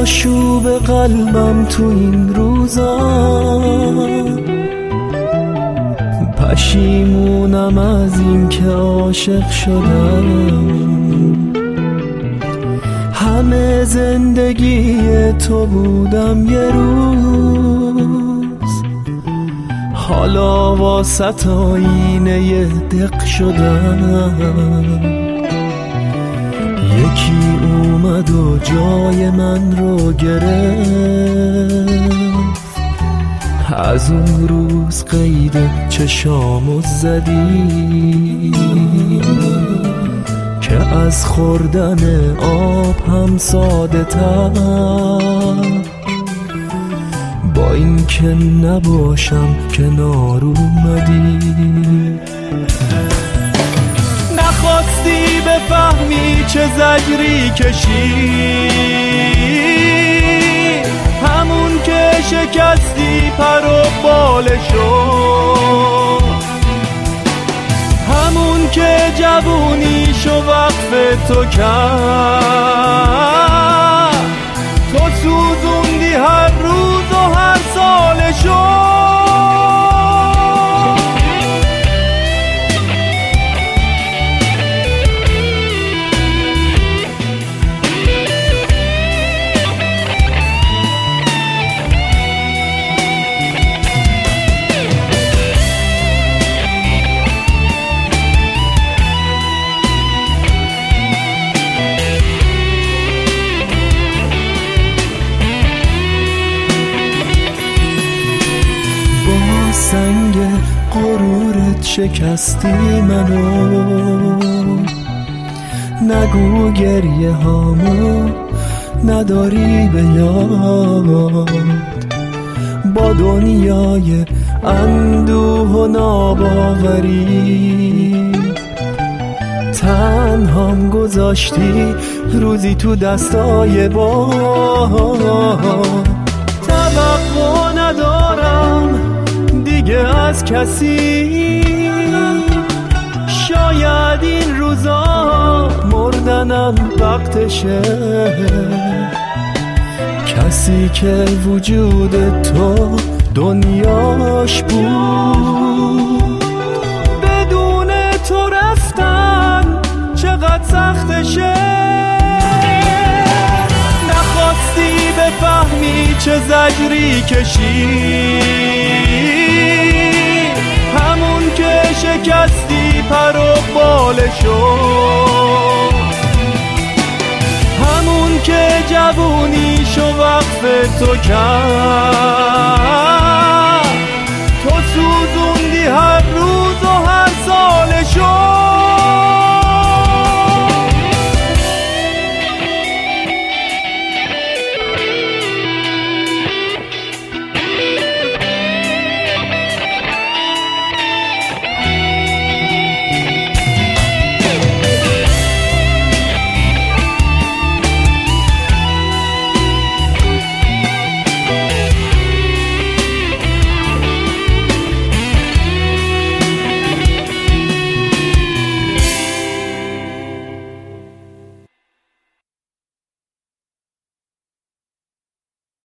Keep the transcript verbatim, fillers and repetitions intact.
آشوب قلبم تو این روزا، پشیمونم از این که عاشق شدم. همه زندگی تو بودم یه روز، حالا واسط آینه یه دق شدم. یکی اومد و جای من رو گرفت، از اون روز قید چشامو زدی که از خوردن آب هم ساده تر، با این که نباشم کنار اومدی. نخواستی بفهمی چه زجری کشی، همون که شکستی پر و بالشو، همون که جوونیشو وقف تو کرد. تو سوزوندی هر روز و هر سالشو. سنگ غرورت شکستی منو، نگو گریه هامو نداری به یاد. با دنیای اندوه و ناباوری تنهام گذاشتی روزی تو دستای باد. توقع ندارم دیگه از کسی، شاید این روزا مردنم وقتشه. کسی که وجود تو دنیاش بود، بدون تو رفتن چقدر سختشه. نخواستی بفهمی چه زجری کشی، همون که شکستی پر و بالشو، همون که جوونیشو وقف تو کرد.